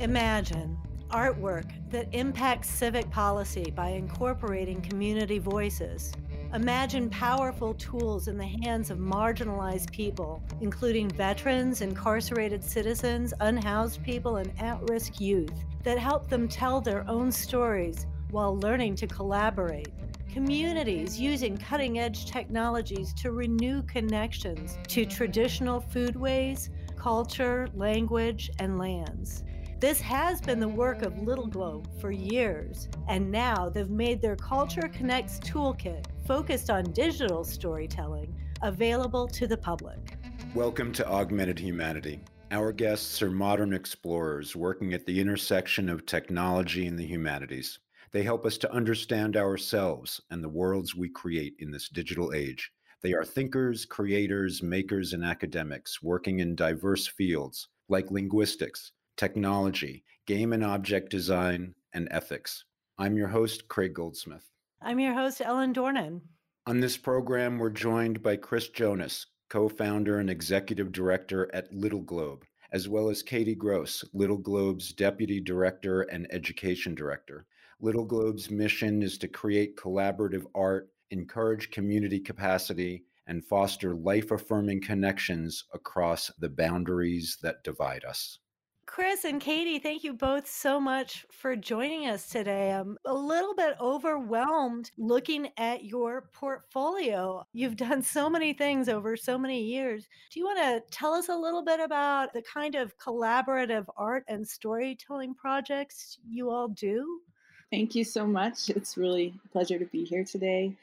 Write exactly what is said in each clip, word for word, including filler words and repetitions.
Imagine artwork that impacts civic policy by incorporating community voices. Imagine powerful tools in the hands of marginalized people, including veterans, incarcerated citizens, unhoused people, and at-risk youth, that help them tell their own stories while learning to collaborate. Communities using cutting-edge technologies to renew connections to traditional foodways, culture, language, and lands. This has been the work of Little Globe for years, and now they've made their Culture Connects toolkit, focused on digital storytelling, available to the public. Welcome to Augmented Humanity. Our guests are modern explorers working at the intersection of technology and the humanities. They help us to understand ourselves and the worlds we create in this digital age. They are thinkers, creators, makers, and academics working in diverse fields like linguistics, technology, game and object design, and ethics. I'm your host, Craig Goldsmith. I'm your host, Ellen Dornan. On this program, we're joined by Chris Jonas, co-founder and executive director at Little Globe, as well as Katie Gross, Little Globe's deputy director and education director. Little Globe's mission is to create collaborative art, encourage community capacity, and foster life-affirming connections across the boundaries that divide us. Chris and Katie, thank you both so much for joining us today. I'm a little bit overwhelmed looking at your portfolio. You've done so many things over so many years. Do you want to tell us a little bit about the kind of collaborative art and storytelling projects you all do? Thank you so much. It's really a pleasure to be here today.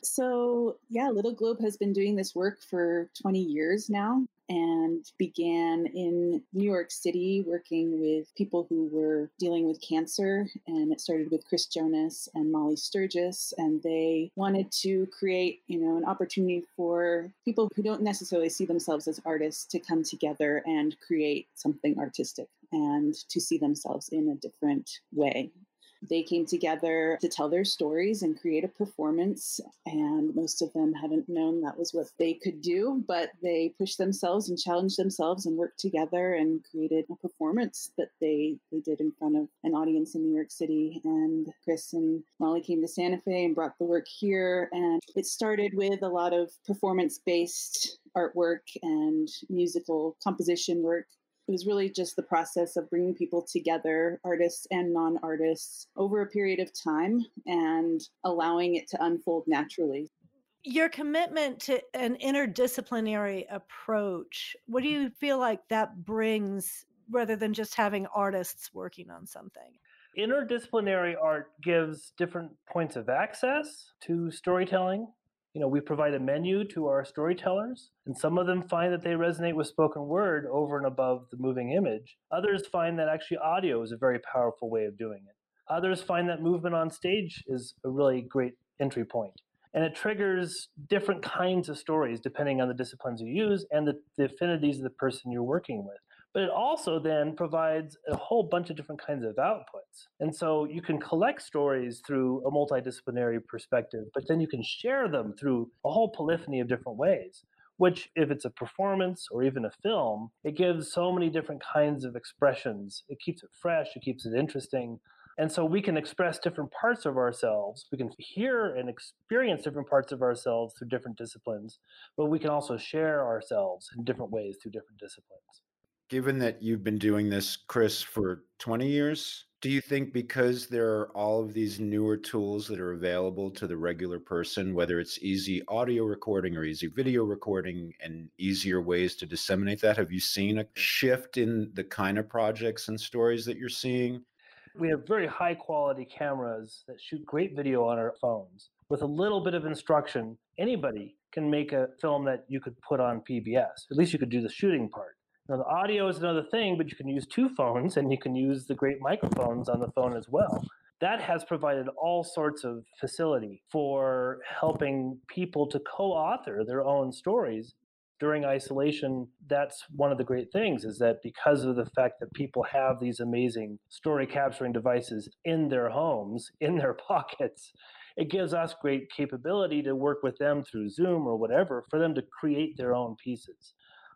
So, yeah, Little Globe has been doing this work for twenty years now and began in New York City working with people who were dealing with cancer. And it started with Chris Jonas and Molly Sturgis. And they wanted to create, you know, an opportunity for people who don't necessarily see themselves as artists to come together and create something artistic and to see themselves in a different way. They came together to tell their stories and create a performance, and most of them hadn't known that was what they could do, but they pushed themselves and challenged themselves and worked together and created a performance that they, they did in front of an audience in New York City. And Chris and Molly came to Santa Fe and brought the work here, and it started with a lot of performance-based artwork and musical composition work. It was really just the process of bringing people together, artists and non-artists, over a period of time and allowing it to unfold naturally. Your commitment to an interdisciplinary approach, what do you feel like that brings rather than just having artists working on something? Interdisciplinary art gives different points of access to storytelling. You know, we provide a menu to our storytellers, and some of them find that they resonate with spoken word over and above the moving image. Others find that actually audio is a very powerful way of doing it. Others find that movement on stage is a really great entry point. And it triggers different kinds of stories depending on the disciplines you use and the, the affinities of the person you're working with. But it also then provides a whole bunch of different kinds of outputs. And so you can collect stories through a multidisciplinary perspective, but then you can share them through a whole polyphony of different ways, which if it's a performance or even a film, it gives so many different kinds of expressions. It keeps it fresh, it keeps it interesting. And so we can express different parts of ourselves. We can hear and experience different parts of ourselves through different disciplines, but we can also share ourselves in different ways through different disciplines. Given that you've been doing this, Chris, for twenty years, do you think because there are all of these newer tools that are available to the regular person, whether it's easy audio recording or easy video recording and easier ways to disseminate that, have you seen a shift in the kind of projects and stories that you're seeing? We have very high quality cameras that shoot great video on our phones. With a little bit of instruction, anybody can make a film that you could put on P B S. At least you could do the shooting part. Now, the audio is another thing, but you can use two phones and you can use the great microphones on the phone as well. That has provided all sorts of facility for helping people to co-author their own stories. During isolation, that's one of the great things, is that because of the fact that people have these amazing story capturing devices in their homes, in their pockets, it gives us great capability to work with them through Zoom or whatever for them to create their own pieces.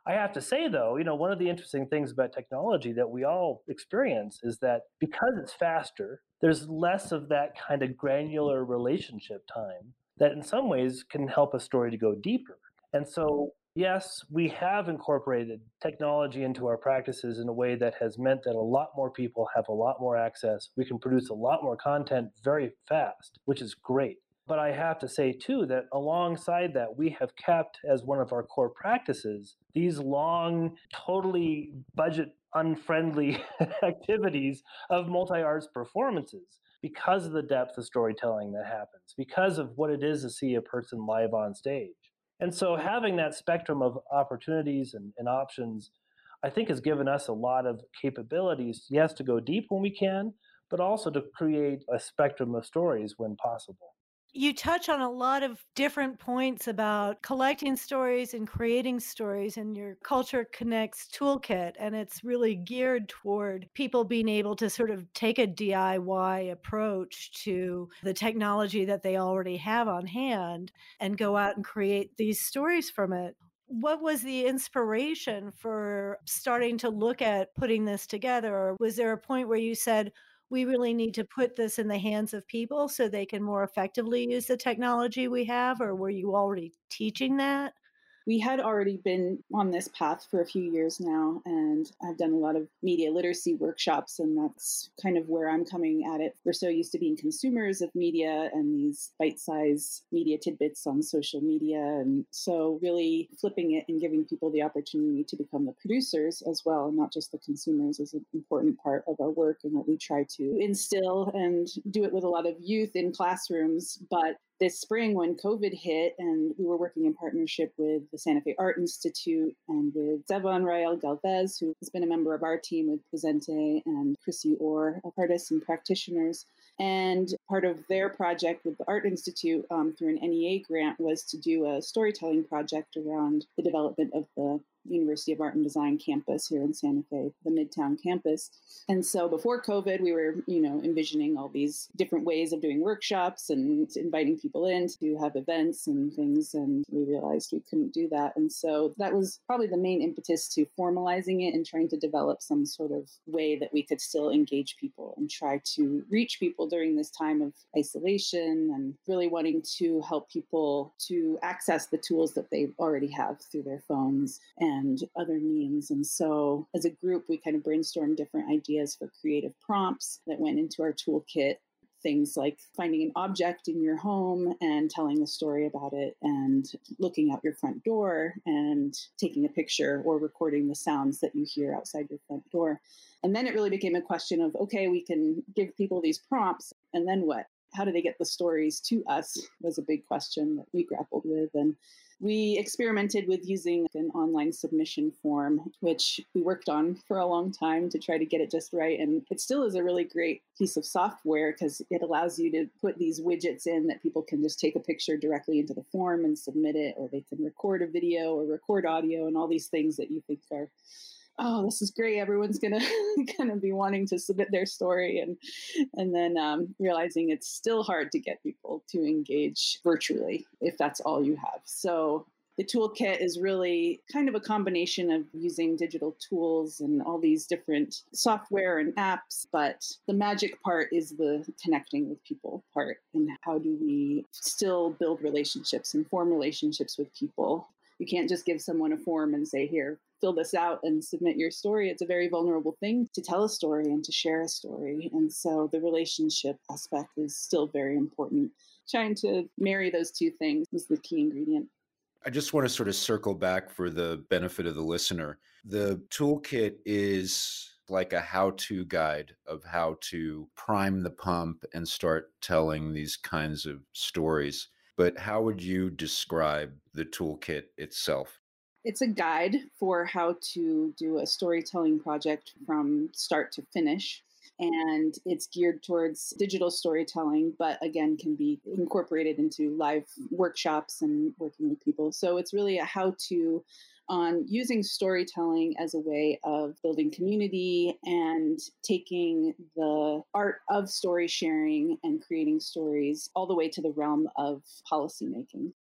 I have to say, though, you know, one of the interesting things about technology that we all experience is that because it's faster, there's less of that kind of granular relationship time that in some ways can help a story to go deeper. And so, yes, we have incorporated technology into our practices in a way that has meant that a lot more people have a lot more access. We can produce a lot more content very fast, which is great. But I have to say, too, that alongside that, we have kept as one of our core practices these long, totally budget unfriendly activities of multi arts performances because of the depth of storytelling that happens, because of what it is to see a person live on stage. And so having that spectrum of opportunities and, and options, I think, has given us a lot of capabilities, yes, to go deep when we can, but also to create a spectrum of stories when possible. You touch on a lot of different points about collecting stories and creating stories in your Culture Connects toolkit. And it's really geared toward people being able to sort of take a D I Y approach to the technology that they already have on hand and go out and create these stories from it. What was the inspiration for starting to look at putting this together? Or was there a point where you said, we really need to put this in the hands of people so they can more effectively use the technology we have? Or were you already teaching that? We had already been on this path for a few years now, and I've done a lot of media literacy workshops, and that's kind of where I'm coming at it. We're so used to being consumers of media and these bite-sized media tidbits on social media, and so really flipping it and giving people the opportunity to become the producers as well, and not just the consumers, is an important part of our work and what we try to instill and do it with a lot of youth in classrooms. But this spring, when COVID hit, and we were working in partnership with the Santa Fe Art Institute and with Zevan Rael Galvez, who has been a member of our team with Presente, and Chrissy Orr, artists and practitioners. And part of their project with the Art Institute um, through an N E A grant was to do a storytelling project around the development of the University of Art and Design campus here in Santa Fe, the Midtown campus. And so before COVID, we were, you know, envisioning all these different ways of doing workshops and inviting people in to have events and things. And we realized we couldn't do that. And so that was probably the main impetus to formalizing it and trying to develop some sort of way that we could still engage people and try to reach people during this time of isolation, and really wanting to help people to access the tools that they already have through their phones and and other means. And so as a group, we kind of brainstormed different ideas for creative prompts that went into our toolkit. Things like finding an object in your home and telling a story about it, and looking out your front door and taking a picture or recording the sounds that you hear outside your front door. And then it really became a question of, okay, we can give people these prompts, and then what? How do they get the stories to us was a big question that we grappled with. And we experimented with using an online submission form, which we worked on for a long time to try to get it just right. And it still is a really great piece of software because it allows you to put these widgets in that people can just take a picture directly into the form and submit it, or they can record a video or record audio and all these things that you think are, oh, this is great. Everyone's gonna gonna be wanting to submit their story, and and then um, realizing it's still hard to get people to engage virtually if that's all you have. So the toolkit is really kind of a combination of using digital tools and all these different software and apps, but the magic part is the connecting with people part, and how do we still build relationships and form relationships with people. You can't just give someone a form and say, here, fill this out and submit your story. It's a very vulnerable thing to tell a story and to share a story. And so the relationship aspect is still very important. Trying to marry those two things is the key ingredient. I just want to sort of circle back for the benefit of the listener. The toolkit is like a how-to guide of how to prime the pump and start telling these kinds of stories. But how would you describe the toolkit itself? It's a guide for how to do a storytelling project from start to finish. And it's geared towards digital storytelling, but again, can be incorporated into live workshops and working with people. So it's really a how-to on using storytelling as a way of building community and taking the art of story sharing and creating stories all the way to the realm of policymaking.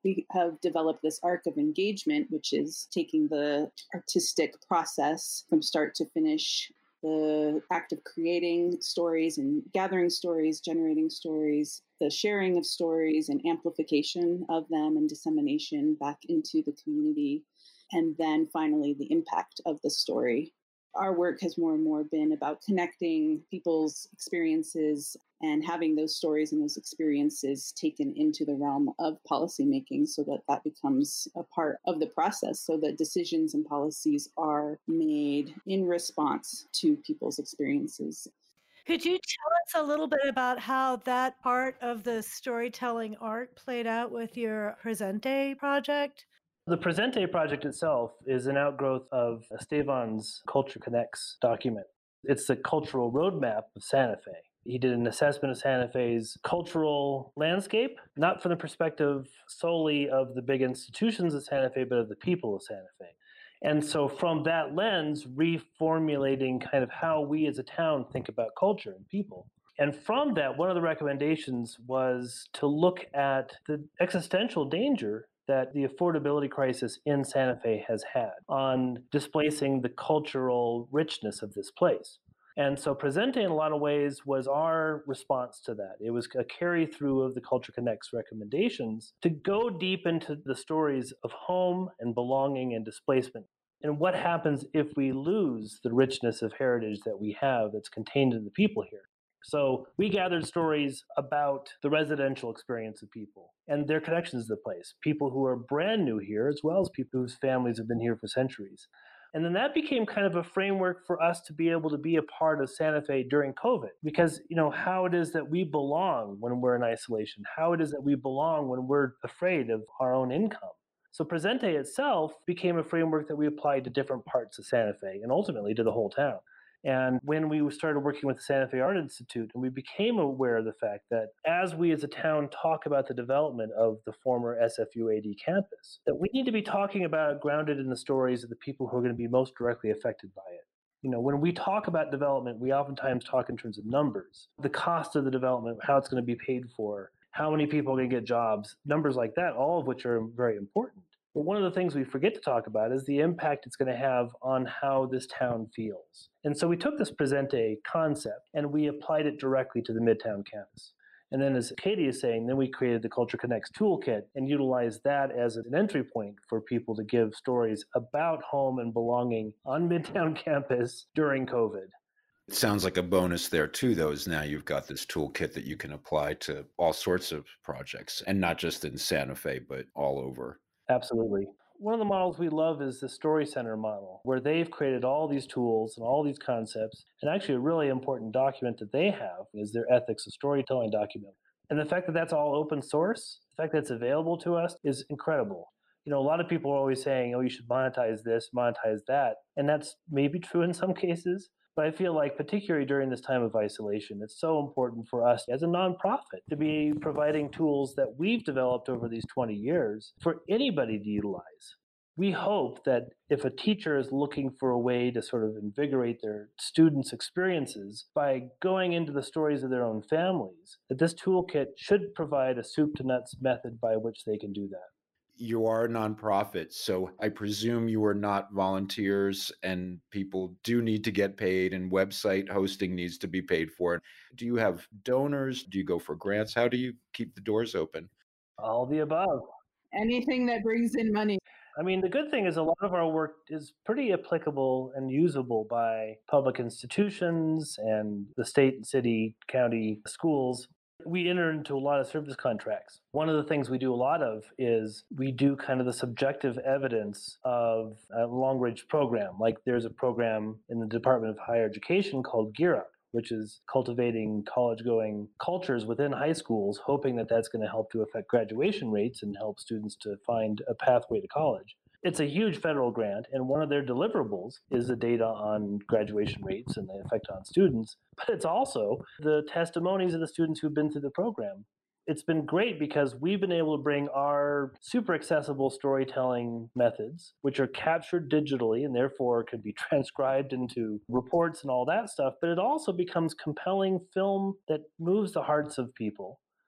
we have developed this arc of engagement, which is taking the artistic process from start to finish, the act of creating stories and gathering stories, generating stories, the sharing of stories and amplification of them and dissemination back into the community, and then finally the impact of the story. Our work has more and more been about connecting people's experiences and having those stories and those experiences taken into the realm of policymaking so that that becomes a part of the process, so that decisions and policies are made in response to people's experiences. Could you tell us a little bit about how that part of the storytelling art played out with your Presente project? The Presente project itself is an outgrowth of Esteban's Culture Connects document. It's the cultural roadmap of Santa Fe. He did an assessment of Santa Fe's cultural landscape, not from the perspective solely of the big institutions of Santa Fe, but of the people of Santa Fe. And so from that lens, reformulating kind of how we as a town think about culture and people. And from that, one of the recommendations was to look at the existential danger that the affordability crisis in Santa Fe has had on displacing the cultural richness of this place. And so Presente, in a lot of ways, was our response to that. It was a carry through of the Culture Connects recommendations to go deep into the stories of home and belonging and displacement. And what happens if we lose the richness of heritage that we have that's contained in the people here? So we gathered stories about the residential experience of people and their connections to the place, people who are brand new here, as well as people whose families have been here for centuries. And then that became kind of a framework for us to be able to be a part of Santa Fe during COVID, because, you know, how it is that we belong when we're in isolation, how it is that we belong when we're afraid of our own income. So Presente itself became a framework that we applied to different parts of Santa Fe and ultimately to the whole town. And when we started working with the Santa Fe Art Institute, and we became aware of the fact that as we as a town talk about the development of the former S F U A D campus, that we need to be talking about it grounded in the stories of the people who are going to be most directly affected by it. You know, when we talk about development, we oftentimes talk in terms of numbers, the cost of the development, how it's going to be paid for, how many people are going to get jobs, numbers like that, all of which are very important. But one of the things we forget to talk about is the impact it's going to have on how this town feels. And so we took this Presente concept and we applied it directly to the Midtown campus. And then, as Katie is saying, then we created the Culture Connects toolkit and utilized that as an entry point for people to give stories about home and belonging on Midtown campus during COVID. It sounds like a bonus there too, though, is now you've got this toolkit that you can apply to all sorts of projects, and not just in Santa Fe, but all over. Absolutely. One of the models we love is the Story Center model, where they've created all these tools and all these concepts. And actually, a really important document that they have is their Ethics of Storytelling document. And the fact that that's all open source, the fact that it's available to us is incredible. You know, a lot of people are always saying, oh, you should monetize this, monetize that. And that's maybe true in some cases. But I feel like particularly during this time of isolation, it's so important for us as a nonprofit to be providing tools that we've developed over these twenty years for anybody to utilize. We hope that if a teacher is looking for a way to sort of invigorate their students' experiences by going into the stories of their own families, that this toolkit should provide a soup to nuts method by which they can do that. You are a nonprofit, so I presume you are not volunteers, and people do need to get paid, and website hosting needs to be paid for. Do you have donors? Do you go for grants? How do you keep the doors open? All the above. Anything that brings in money. I mean, the good thing is a lot of our work is pretty applicable and usable by public institutions and the state and city, county schools. We enter into a lot of service contracts. One of the things we do a lot of is we do kind of the subjective evidence of a long-range program. Like there's a program in the Department of Higher Education called Gear Up, which is cultivating college-going cultures within high schools, hoping that that's going to help to affect graduation rates and help students to find a pathway to college. It's a huge federal grant, and one of their deliverables is the data on graduation rates and the effect on students, but it's also the testimonies of the students who've been through the program. It's been great because we've been able to bring our super accessible storytelling methods, which are captured digitally and therefore can be transcribed into reports and all that stuff, but it also becomes compelling film that moves the hearts of people,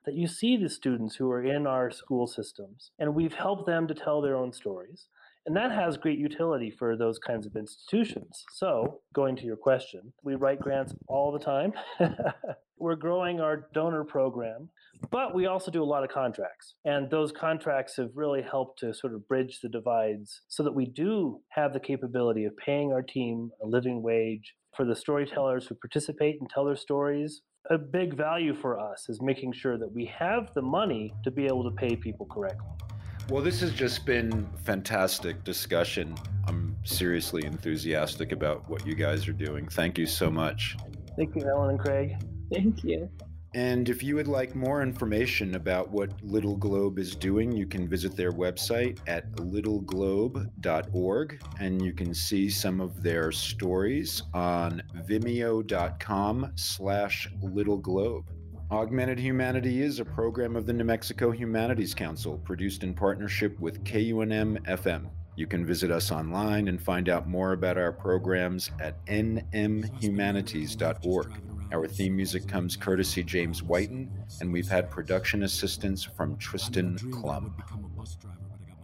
that you see the students who are in our school systems, and we've helped them to tell their own stories. And that has great utility for those kinds of institutions. So, going to your question, we write grants all the time. We're growing our donor program, but we also do a lot of contracts. And those contracts have really helped to sort of bridge the divides so that we do have the capability of paying our team a living wage. For the storytellers who participate and tell their stories, a big value for us is making sure that we have the money to be able to pay people correctly. Well, this has just been fantastic discussion. I'm seriously enthusiastic about what you guys are doing. Thank you so much. Thank you, Ellen and Craig. Thank you. And if you would like more information about what Little Globe is doing, you can visit their website at little globe dot org, and you can see some of their stories on vimeo.com slash Little Globe. Augmented Humanity is a program of the New Mexico Humanities Council, produced in partnership with K U N M F M. You can visit us online and find out more about our programs at n m humanities dot org. Our theme music comes courtesy James Whiten, and we've had production assistance from Tristan Klum.